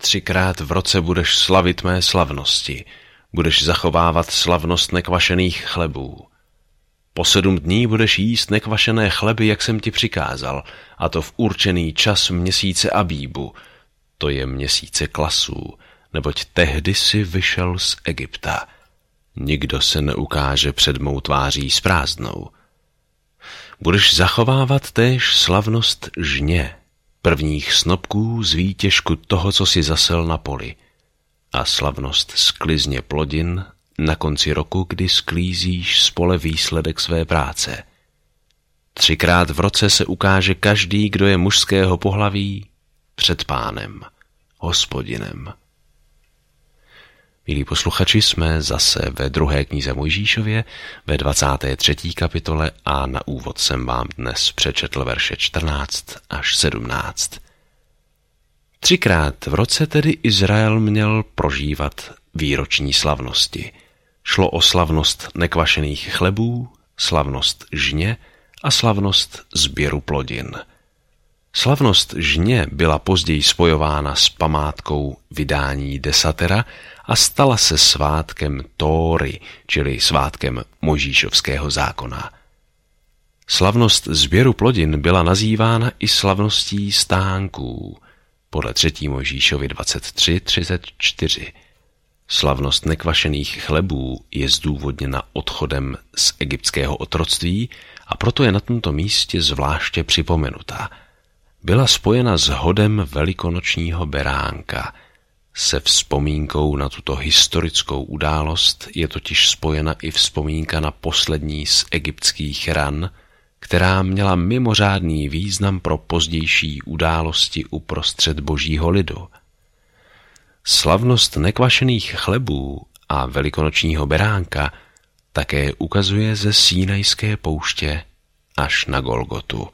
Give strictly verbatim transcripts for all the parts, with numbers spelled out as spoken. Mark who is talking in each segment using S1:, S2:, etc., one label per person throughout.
S1: třikrát v roce budeš slavit mé slavnosti, budeš zachovávat slavnost nekvašených chlebů. Po sedm dní budeš jíst nekvašené chleby, jak jsem ti přikázal, a to v určený čas měsíce Abíbu, to je měsíce klasů, neboť tehdy si vyšel z Egypta. Nikdo se neukáže před mou tváří s prázdnou. Budeš zachovávat též slavnost žně, prvních snopků z výtěžku toho, co si zasel na poli, a slavnost sklizně plodin na konci roku, kdy sklízíš z pole výsledek své práce. Třikrát v roce se ukáže každý, kdo je mužského pohlaví, před Pánem, Hospodinem. Milí posluchači, jsme zase ve druhé knize Mojžíšově, ve dvacáté třetí kapitole a na úvod jsem vám dnes přečetl verše čtrnáct až sedmnáct. Třikrát v roce tedy Izrael měl prožívat výroční slavnosti. Šlo o slavnost nekvašených chlebů, slavnost žně a slavnost sběru plodin. Slavnost žně byla později spojována s památkou vydání desatera a stala se svátkem Tóry, čili svátkem Mojžíšovského zákona. Slavnost sběru plodin byla nazývána i slavností stánků, podle třetí Mojžíšovi dvacet tři třicet čtyři. Slavnost nekvašených chlebů je zdůvodněna odchodem z egyptského otroctví a proto je na tomto místě zvláště připomenuta. Byla spojena s hodem velikonočního beránka. Se vzpomínkou na tuto historickou událost je totiž spojena i vzpomínka na poslední z egyptských ran, která měla mimořádný význam pro pozdější události uprostřed božího lidu. Slavnost nekvašených chlebů a velikonočního beránka také ukazuje ze Sínajské pouště až na Golgotu.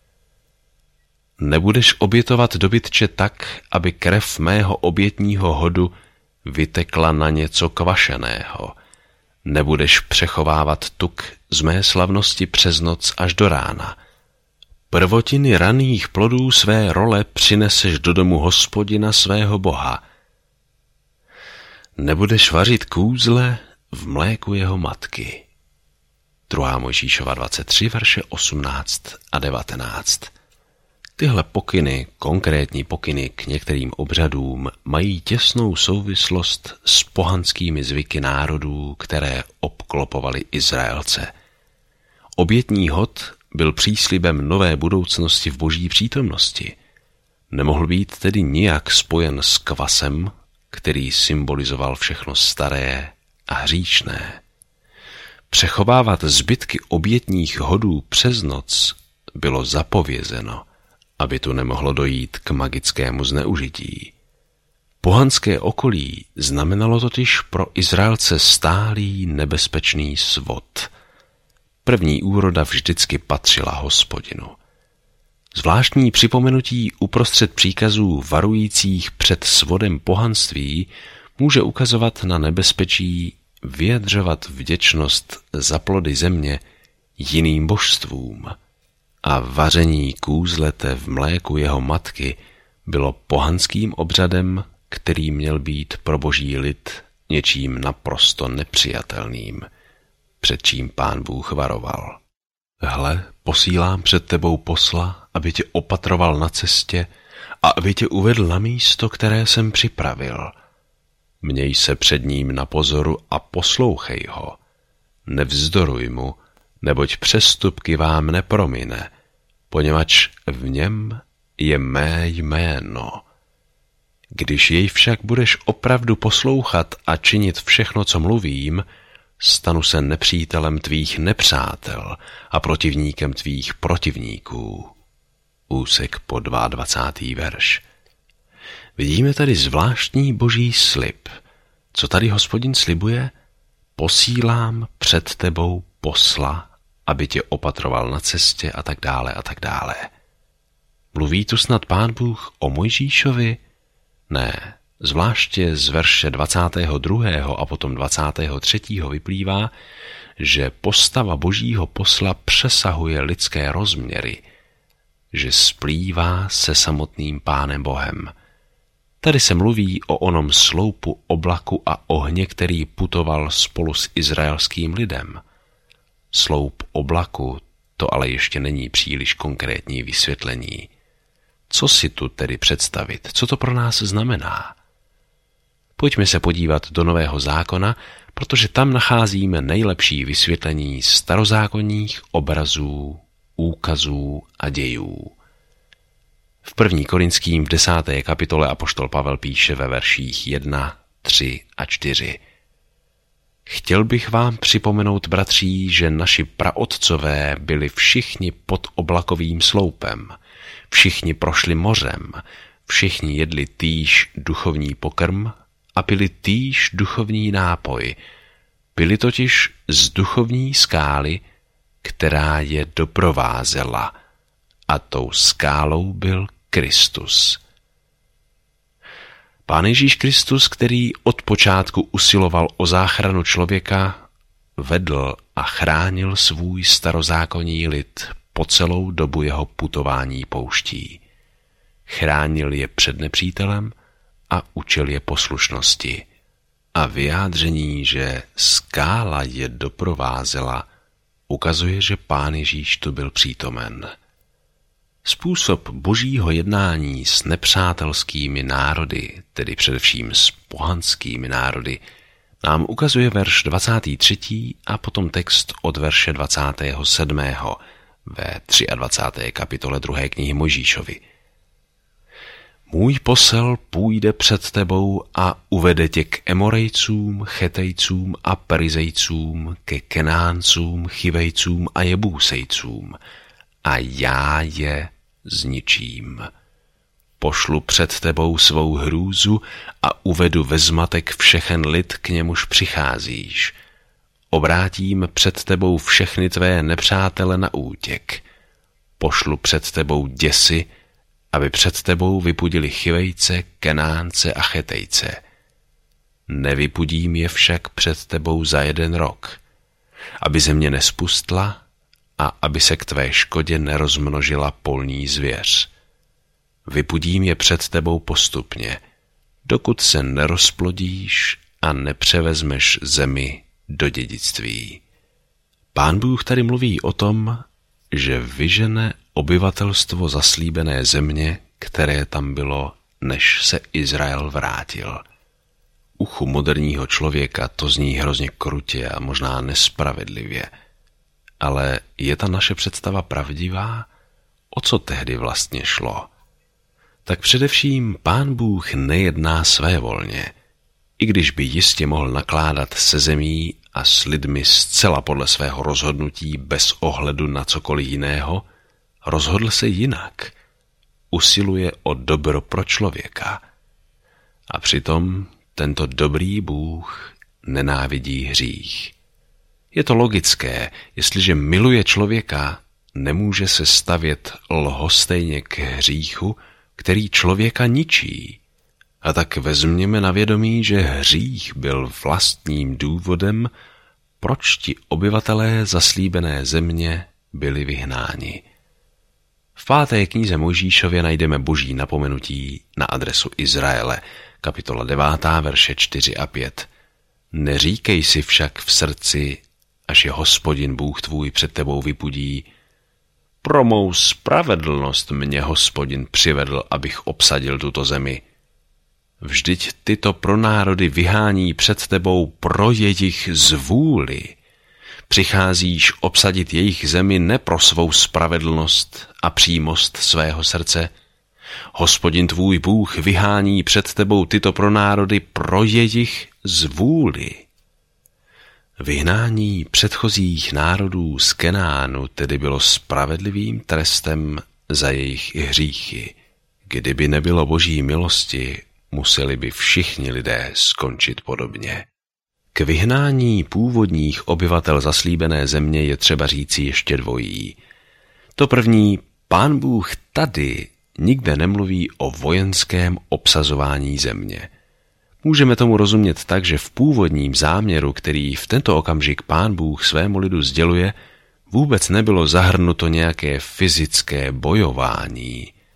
S1: Nebudeš obětovat dobytče tak, aby krev mého obětního hodu vytekla na něco kvašeného. Nebudeš přechovávat tuk z mé slavnosti přes noc až do rána. Prvotiny raných plodů své role přineseš do domu Hospodina svého Boha. Nebudeš vařit kůzle v mléku jeho matky. druhá Mojžíšova dvacet tři, verše osmnáct a devatenáct. Tyhle pokyny, konkrétní pokyny k některým obřadům, mají těsnou souvislost s pohanskými zvyky národů, které obklopovaly Izraelce. Obětní hod byl příslibem nové budoucnosti v boží přítomnosti. Nemohl být tedy nijak spojen s kvasem, který symbolizoval všechno staré a hříšné. Přechovávat zbytky obětních hodů přes noc bylo zapovězeno, aby tu nemohlo dojít k magickému zneužití. Pohanské okolí znamenalo totiž pro Izraelce stálý nebezpečný svod. První úroda vždycky patřila Hospodinu. Zvláštní připomenutí uprostřed příkazů varujících před svodem pohanství může ukazovat na nebezpečí vyjadřovat vděčnost za plody země jiným božstvům. A vaření kůzlete v mléku jeho matky bylo pohanským obřadem, který měl být pro boží lid něčím naprosto nepřijatelným, před čím Pán Bůh varoval. Hle, posílám před tebou posla, aby tě opatroval na cestě a aby tě uvedl na místo, které jsem připravil. Měj se před ním na pozoru a poslouchej ho. Nevzdoruj mu, neboť přestupky vám nepromine, poněvadž v něm je mé jméno. Když jej však budeš opravdu poslouchat a činit všechno, co mluvím, stanu se nepřítelem tvých nepřátel a protivníkem tvých protivníků. Úsek po dvacátý druhý verš. Vidíme tady zvláštní boží slib. Co tady Hospodin slibuje? Posílám před tebou posla, aby tě opatroval na cestě a tak dále a tak dále. Mluví tu snad Pán Bůh o Mojžíšovi? Ne, zvláště z verše dvacátého druhého a potom dvacátého třetího vyplývá, že postava božího posla přesahuje lidské rozměry, že splývá se samotným Pánem Bohem. Tady se mluví o onom sloupu oblaku a ohně, který putoval spolu s izraelským lidem. Sloup oblaku, to ale ještě není příliš konkrétní vysvětlení. Co si tu tedy představit? Co to pro nás znamená? Pojďme se podívat do Nového zákona, protože tam nacházíme nejlepší vysvětlení starozákonních obrazů, úkazů a dějů. V první Korinským v desáté kapitole apoštol Pavel píše ve verších jedna, tři a čtyři. Chtěl bych vám připomenout, bratří, že naši praotcové byli všichni pod oblakovým sloupem, všichni prošli mořem, všichni jedli týž duchovní pokrm a pili týž duchovní nápoj. Pili totiž z duchovní skály, která je doprovázela, a tou skálou byl Kristus. Pán Ježíš Kristus, který od počátku usiloval o záchranu člověka, vedl a chránil svůj starozákonní lid po celou dobu jeho putování pouští. Chránil je před nepřítelem a učil je poslušnosti. A vyjádření, že skála je doprovázela, ukazuje, že Pán Ježíš tu byl přítomen. Způsob božího jednání s nepřátelskými národy, tedy především s pohanskými národy, nám ukazuje verš dvacátý třetí a potom text od verše dvacátého sedmého ve dvacáté třetí kapitole druhé knihy Mojžíšovi. Můj posel půjde před tebou a uvede tě k Emorejcům, Chetejcům a Perizejcům, ke Kenáncům, Chivejcům a Jebúsejcům, a já je zničím. Pošlu před tebou svou hrůzu a uvedu ve zmatek všechen lid, k němuž přicházíš. Obrátím před tebou všechny tvé nepřátele na útěk. Pošlu před tebou děsy, aby před tebou vypudili Chivejce, Kenánce a Chetejce. Nevypudím je však před tebou za jeden rok, aby země nespustla a aby se k tvé škodě nerozmnožila polní zvěř. Vypudím je před tebou postupně, dokud se nerozplodíš a nepřevezmeš zemi do dědictví. Pán Bůh tady mluví o tom, že vyžene obyvatelstvo zaslíbené země, které tam bylo, než se Izrael vrátil. Uchu moderního člověka to zní hrozně krutě a možná nespravedlivě. Ale je ta naše představa pravdivá? O co tehdy vlastně šlo? Tak především Pán Bůh nejedná svévolně. I když by jistě mohl nakládat se zemí a s lidmi zcela podle svého rozhodnutí bez ohledu na cokoliv jiného, rozhodl se jinak. Usiluje o dobro pro člověka. A přitom tento dobrý Bůh nenávidí hřích. Je to logické, jestliže miluje člověka, nemůže se stavět lhostejně k hříchu, který člověka ničí. A tak vezměme na vědomí, že hřích byl vlastním důvodem, proč ti obyvatelé zaslíbené země byli vyhnáni. V páté knize Mojžíšově najdeme boží napomenutí na adresu Izraele, kapitola devátá, verše čtyři a pět. Neříkej si však v srdci, až je Hospodin Bůh tvůj před tebou vypudí, pro mou spravedlnost mě Hospodin přivedl, abych obsadil tuto zemi. Vždyť tyto pronárody vyhání před tebou pro jejich zvůli. Přicházíš obsadit jejich zemi ne pro svou spravedlnost a přímost svého srdce. Hospodin tvůj Bůh vyhání před tebou tyto pronárody pro jejich zvůli. Vyhnání předchozích národů z Kenánu tedy bylo spravedlivým trestem za jejich hříchy. Kdyby nebylo boží milosti, museli by všichni lidé skončit podobně. K vyhnání původních obyvatel zaslíbené země je třeba říci ještě dvojí. To první, Pán Bůh tady nikde nemluví o vojenském obsazování země. Můžeme tomu rozumět tak, že v původním záměru, který v tento okamžik Pán Bůh svému lidu sděluje, vůbec nebylo zahrnuto nějaké fyzické bojování.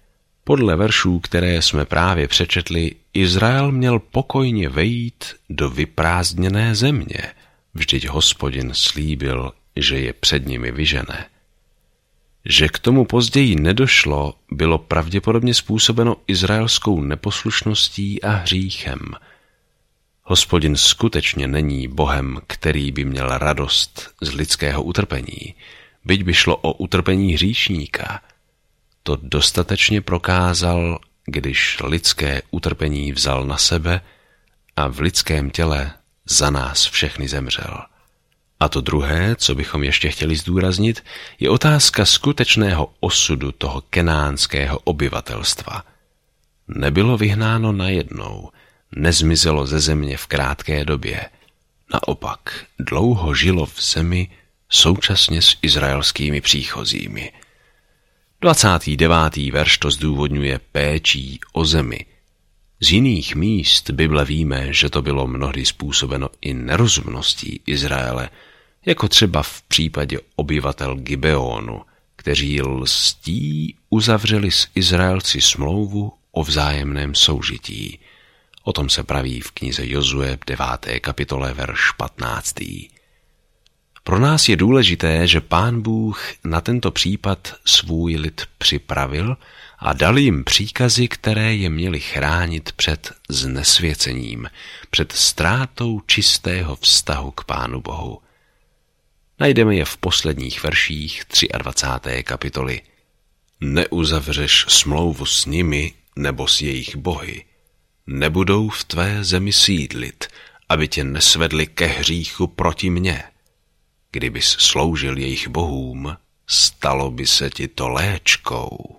S1: Podle veršů, které jsme právě přečetli, Izrael měl pokojně vejít do vyprázdněné země. Vždyť Hospodin slíbil, že je před nimi vyžene. Že k tomu později nedošlo, bylo pravděpodobně způsobeno izraelskou neposlušností a hříchem. Hospodin skutečně není Bohem, který by měl radost z lidského utrpení, byť by šlo o utrpení hříšníka. To dostatečně prokázal, když lidské utrpení vzal na sebe a v lidském těle za nás všechny zemřel. A to druhé, co bychom ještě chtěli zdůraznit, je otázka skutečného osudu toho kenánského obyvatelstva. Nebylo vyhnáno najednou, nezmizelo ze země v krátké době. Naopak, dlouho žilo v zemi současně s izraelskými příchozími. dvacátý devátý verš to zdůvodňuje péčí o zemi. Z jiných míst Bible víme, že to bylo mnohdy způsobeno i nerozumností Izraele, jako třeba v případě obyvatel Gibeonu, kteří lstí uzavřeli s Izraelci smlouvu o vzájemném soužití. O tom se praví v knize Jozue v deváté kapitole verš patnáctý. Pro nás je důležité, že Pán Bůh na tento případ svůj lid připravil a dal jim příkazy, které je měly chránit před znesvěcením, před ztrátou čistého vztahu k Pánu Bohu. Najdeme je v posledních verších dvacáté třetí kapitoly. Neuzavřeš smlouvu s nimi nebo s jejich bohy. Nebudou v tvé zemi sídlit, aby tě nesvedli ke hříchu proti mně. Kdybys sloužil jejich bohům, stalo by se ti to léčkou.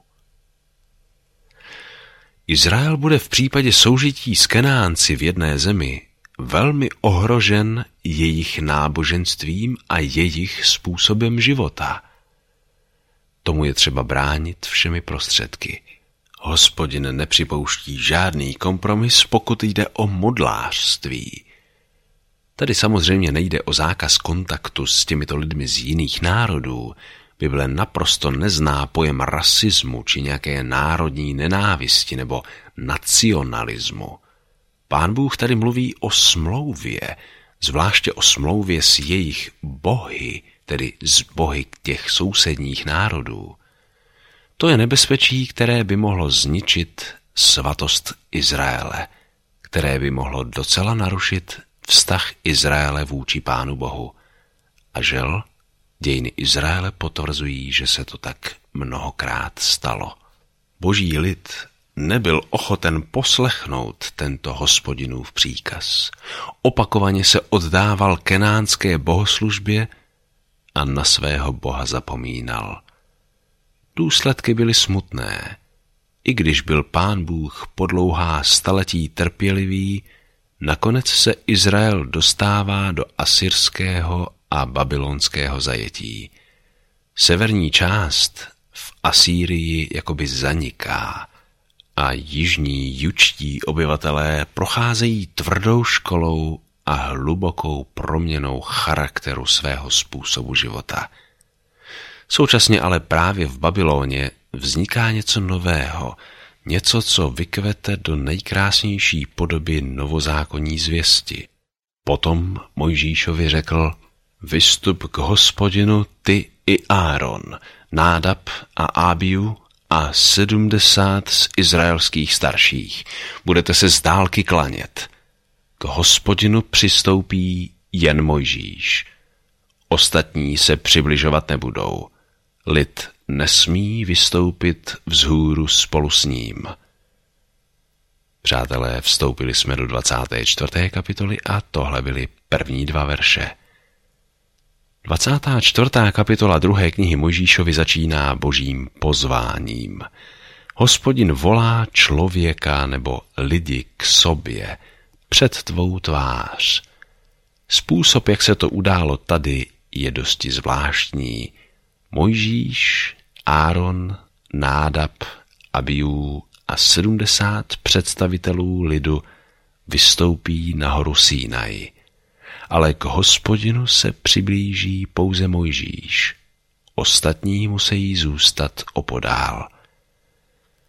S1: Izrael bude v případě soužití s Kenánci v jedné zemi velmi ohrožen jejich náboženstvím a jejich způsobem života. Tomu je třeba bránit všemi prostředky. Hospodin nepřipouští žádný kompromis, pokud jde o modlářství. Tady samozřejmě nejde o zákaz kontaktu s těmito lidmi z jiných národů. Bible naprosto nezná pojem rasismu či nějaké národní nenávisti nebo nacionalismu. Pán Bůh tady mluví o smlouvě, zvláště o smlouvě s jejich bohy, tedy s bohy těch sousedních národů. To je nebezpečí, které by mohlo zničit svatost Izraele, které by mohlo docela narušit vztah Izraele vůči Pánu Bohu. A žel, dějiny Izraele potvrzují, že se to tak mnohokrát stalo. Boží lid nebyl ochoten poslechnout tento Hospodinův příkaz. Opakovaně se oddával kenánské bohoslužbě a na svého Boha zapomínal. Důsledky byly smutné. I když byl Pán Bůh po dlouhá staletí trpělivý, nakonec se Izrael dostává do asyrského a babylonského zajetí. Severní část v Asýrii jakoby zaniká a jižní jučtí obyvatelé procházejí tvrdou školou a hlubokou proměnou charakteru svého způsobu života. Současně ale právě v Babyloně vzniká něco nového, něco, co vykvete do nejkrásnější podoby novozákonní zvěsti. Potom Mojžíšovi řekl: vystup k Hospodinu ty i Áron, Nádab a Ábiu a sedmdesát z izraelských starších. Budete se z dálky klanět. K Hospodinu přistoupí jen Mojžíš. Ostatní se přibližovat nebudou. Lid nesmí vystoupit vzhůru spolu s ním. Přátelé, vstoupili jsme do dvacáté čtvrté kapitoly a tohle byly první dva verše. dvacátá čtvrtá kapitola druhé knihy Mojžíšovi začíná božím pozváním. Hospodin volá člověka nebo lidi k sobě před tvou tvář. Způsob, jak se to událo tady, je dosti zvláštní. Mojžíš, Áron, Nádab, Abiú a sedmdesát představitelů lidu vystoupí na horu Sínaj. Ale k Hospodinu se přiblíží pouze Mojžíš. Ostatní musí zůstat opodál.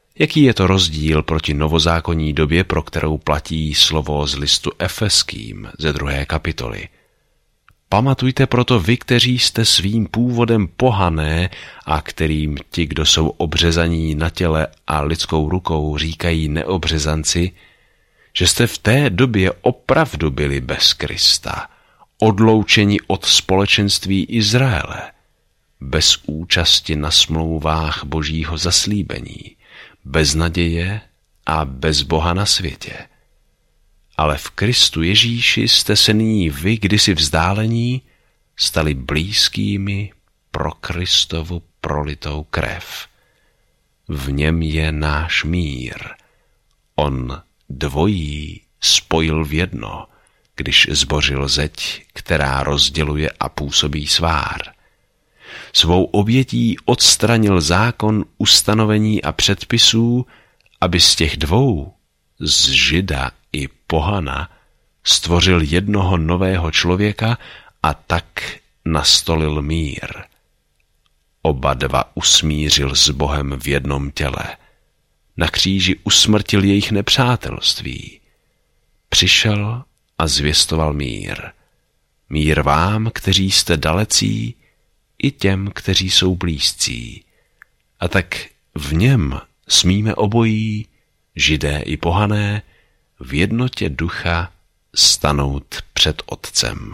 S1: Jaký je to rozdíl proti novozákonní době, pro kterou platí slovo z listu Efeským ze druhé kapitoly? Pamatujte proto vy, kteří jste svým původem pohané a kterým ti, kdo jsou obřezaní na těle a lidskou rukou, říkají neobřezanci, že jste v té době opravdu byli bez Krista, odloučeni od společenství Izraele, bez účasti na smlouvách božího zaslíbení, bez naděje a bez Boha na světě. Ale v Kristu Ježíši jste se nyní vy, kdysi vzdálení, stali blízkými pro Kristovu prolitou krev. V něm je náš mír. On dvojí spojil v jedno, když zbořil zeď, která rozděluje a působí svár. Svou obětí odstranil zákon ustanovení a předpisů, aby z těch dvou, z Žida i pohana, stvořil jednoho nového člověka a tak nastolil mír. Oba dva usmířil s Bohem v jednom těle. Na kříži usmrtil jejich nepřátelství. Přišel a zvěstoval mír. Mír vám, kteří jste dalecí, i těm, kteří jsou blízcí. A tak v něm smíme obojí, Židé i pohané, v jednotě ducha stanout před Otcem.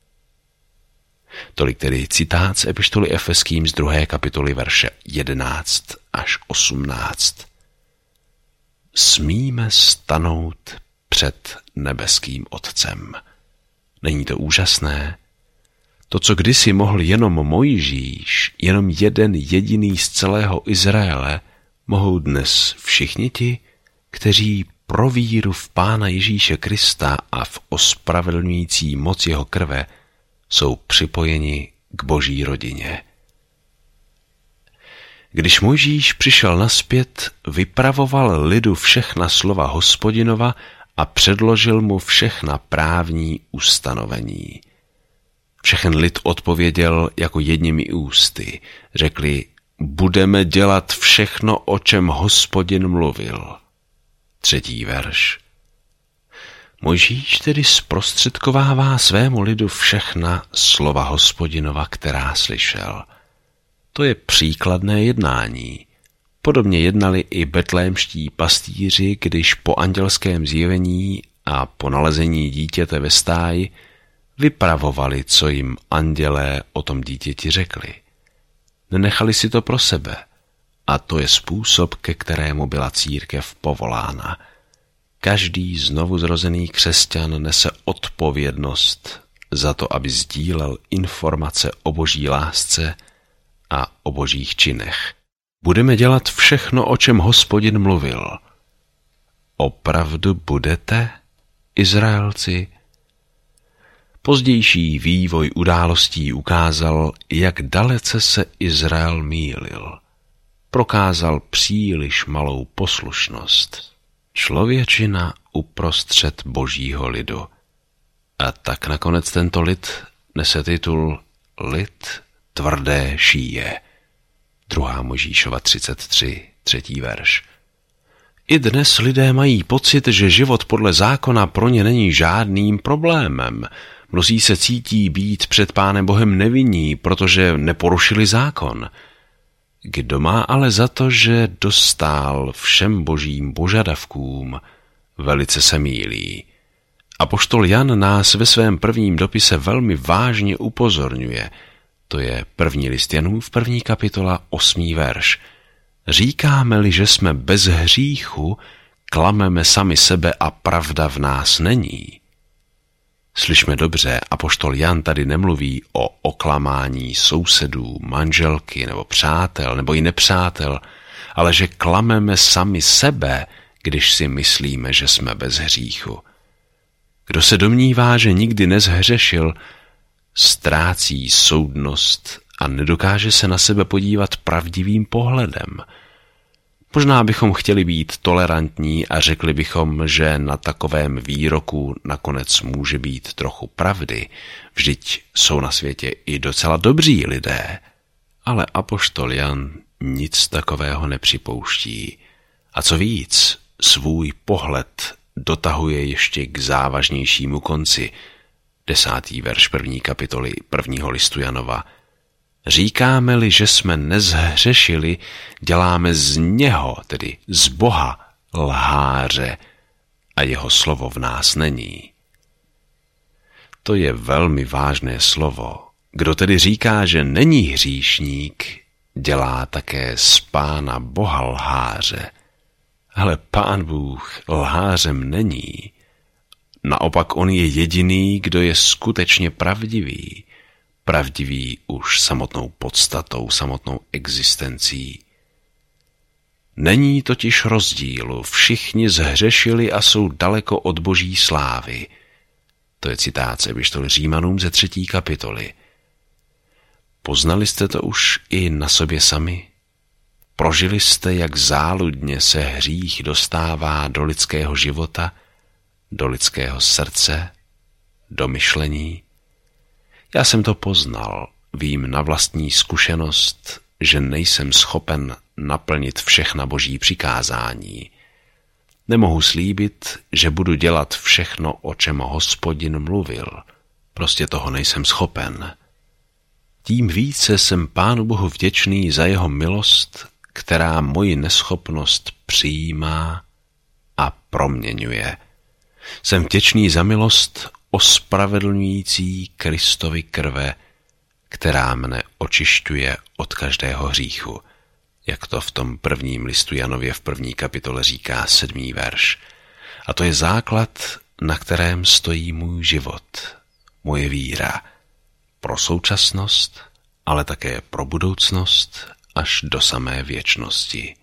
S1: Tolik tedy citát z epištoly Efeským z druhé kapitoly verše jedenáct až osmnáct. Smíme stanout před nebeským Otcem. Není to úžasné? To, co kdysi mohl jenom Mojžíš, jenom jeden jediný z celého Izraele, mohou dnes všichni ti, kteří pro víru v Pána Ježíše Krista a v ospravedlňující moc jeho krve jsou připojeni k boží rodině. Když Mojžíš přišel nazpět, vypravoval lidu všechna slova Hospodinova a předložil mu všechna právní ustanovení. Všechen lid odpověděl jako jedními ústy. Řekli, budeme dělat všechno, o čem Hospodin mluvil. Třetí verš. Mojžíš tedy zprostředkovává svému lidu všechna slova Hospodinova, která slyšel. To je příkladné jednání. Podobně jednali i betlémští pastýři, když po andělském zjevení a po nalezení dítěte ve stáji vypravovali, co jim andělé o tom dítěti řekli. Nenechali si to pro sebe. A to je způsob, ke kterému byla církev povolána. Každý znovuzrozený křesťan nese odpovědnost za to, aby sdílel informace o boží lásce a o božích činech. Budeme dělat všechno, o čem Hospodin mluvil. Opravdu budete, Izraelci? Pozdější vývoj událostí ukázal, jak dalece se Izrael mýlil. Prokázal příliš malou poslušnost. Člověčina uprostřed božího lidu. A tak nakonec tento lid nese titul Lid tvrdé šíje. druhá Mojžíšova třicet tři, třetí verš. I dnes lidé mají pocit, že život podle zákona pro ně není žádným problémem. Mnozí se cítí být před Pánem Bohem nevinní, protože neporušili zákon. Kdo má ale za to, že dostál všem božím požadavkům, velice se mýlí. Apoštol Jan nás ve svém prvním dopise velmi vážně upozorňuje. To je první list Janův, první kapitola, osmý verš. Říkáme-li, že jsme bez hříchu, klameme sami sebe a pravda v nás není. Slyšme dobře, apoštol Jan tady nemluví o oklamání sousedů, manželky nebo přátel nebo i nepřátel, ale že klameme sami sebe, když si myslíme, že jsme bez hříchu. Kdo se domnívá, že nikdy nezhřešil, ztrácí soudnost a nedokáže se na sebe podívat pravdivým pohledem. Možná bychom chtěli být tolerantní a řekli bychom, že na takovém výroku nakonec může být trochu pravdy. Vždyť jsou na světě i docela dobří lidé. Ale apoštol Jan nic takového nepřipouští A co víc, svůj pohled dotahuje ještě k závažnějšímu konci. Desátý verš první kapitoly prvního listu Janova. Říkáme-li, že jsme nezhřešili, děláme z něho, tedy z Boha, lháře a jeho slovo v nás není. To je velmi vážné slovo. Kdo tedy říká, že není hříšník, dělá také z Pána Boha lháře. Ale Pán Bůh lhářem není. Naopak on je jediný, kdo je skutečně pravdivý. Pravdivý už samotnou podstatou, samotnou existencí. Není totiž rozdílu, všichni zhřešili a jsou daleko od boží slávy. To je citát z epištoly Římanům ze třetí kapitoly. Poznali jste to už i na sobě sami? Prožili jste, jak záludně se hřích dostává do lidského života, do lidského srdce, do myšlení? Já jsem to poznal, vím na vlastní zkušenost, že nejsem schopen naplnit všechna boží přikázání. Nemohu slíbit, že budu dělat všechno, o čem Hospodin mluvil. Prostě toho nejsem schopen. Tím více jsem Pánu Bohu vděčný za jeho milost, která moji neschopnost přijímá a proměňuje. Jsem vděčný za milost ospravedlňující Kristovy krve, která mne očišťuje od každého hříchu, jak to v tom prvním listu Janově v první kapitole říká sedmý verš. A to je základ, na kterém stojí můj život, moje víra, pro současnost, ale také pro budoucnost až do samé věčnosti.